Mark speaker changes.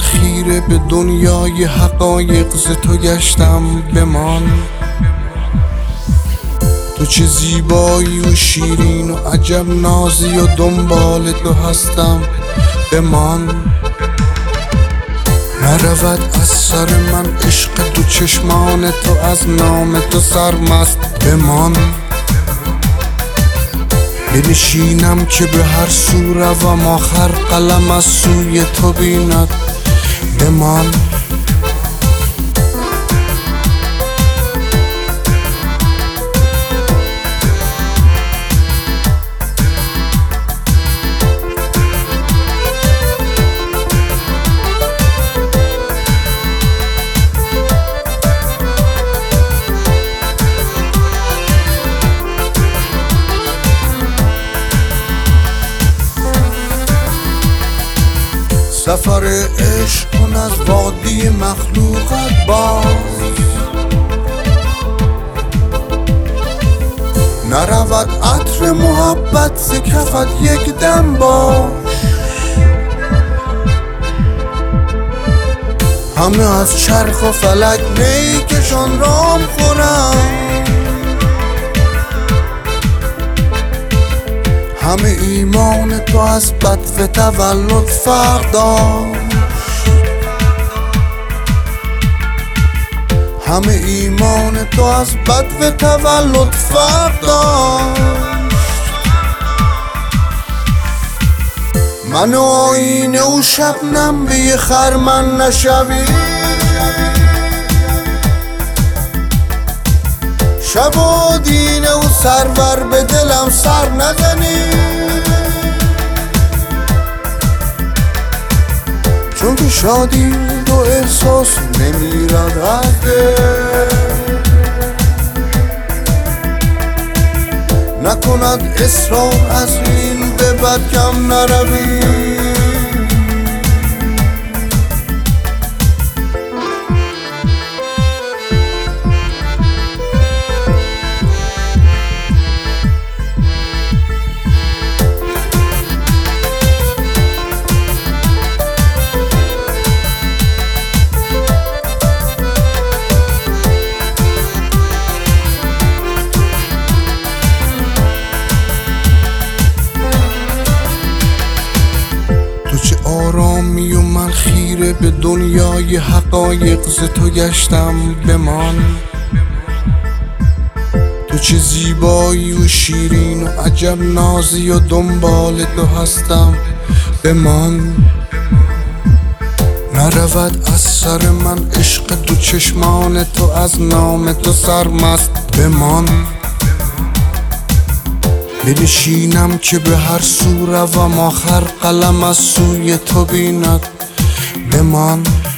Speaker 1: خیره به دنیای حقایق ز تو گشتم بمان. تو چه زیبایی و شیرین و عجب نازی و دنبال تو هستم بمان. نرود از سر من عشق تو چشمان تو، از نام تو سرمست بمان. بنشینم که به هر سو روم آخر قلم از سوی تو بیند بمان. سفر عشق کن از وادی مخلوقت باز، نرود عطر محبت ز کفت یک دم باش. همه از چرخ و فلک می کشان رام خورم، همه ایمان تو از بدو تولد فرق داشت. همه ایمان تو از بدو تولد فرق داشت. من و آینه و شبنم به یه خرمن نشوی، شب و دینه و سرور به دلم سر نزنی. چون که شادی دو احساس نمیرد از دل، نکند اصرار از این به بد کم نروی. آرامی و من خیره به دنیای حقایق ز تو گشتم بمان. تو چه زیبایی و شیرین و عجب نازی و دنبال تو هستم بمان. نرود از سر من عشق تو چشمان تو، از نام تو سرمست بمان. بنشینم که به هر سو روم آخر قلم از سوی تو بیند بمان.